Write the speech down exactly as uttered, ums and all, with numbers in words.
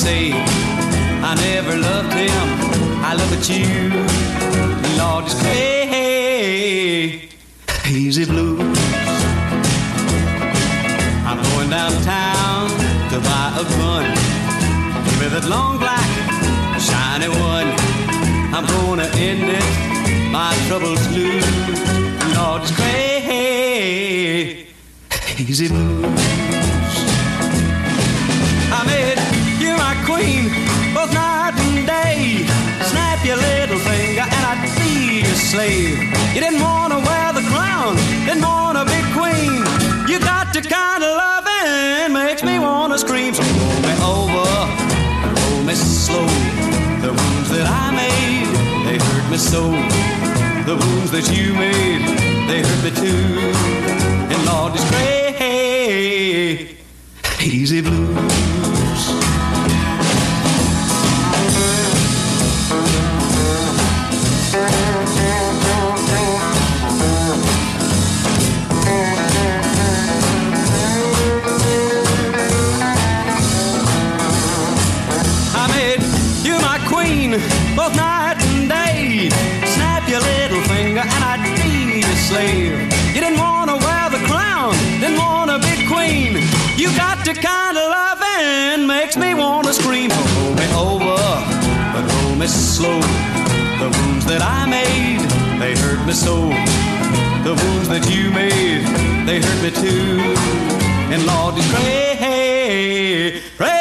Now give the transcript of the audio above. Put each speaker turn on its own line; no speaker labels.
say I never loved him. I look at you, Lord, it's crazy blues. I'm going downtown to buy a gun. Give me that long black, shiny one. I'm gonna end it, my troubles lose. Lord, it's crazy blues. I made you my queen, both night and day. Snap your little finger and I'd be your slave. You didn't wanna wear the crown, didn't wanna be queen. You got the kind of loving makes me wanna scream. So roll me over and roll me slow. The wounds that I made, they hurt me so. The wounds that you made, they hurt me too. And Lord, it's crazy blues. Both night and day. Snap your little finger and I'd be your slave. You didn't wanna wear the crown, didn't wanna be queen. You got the kind of loving makes me wanna scream. So roll me over, but roll me slow. The wounds that I made, they hurt me so. The wounds that you made, they hurt me too. And Lord, it's crazy, crazy.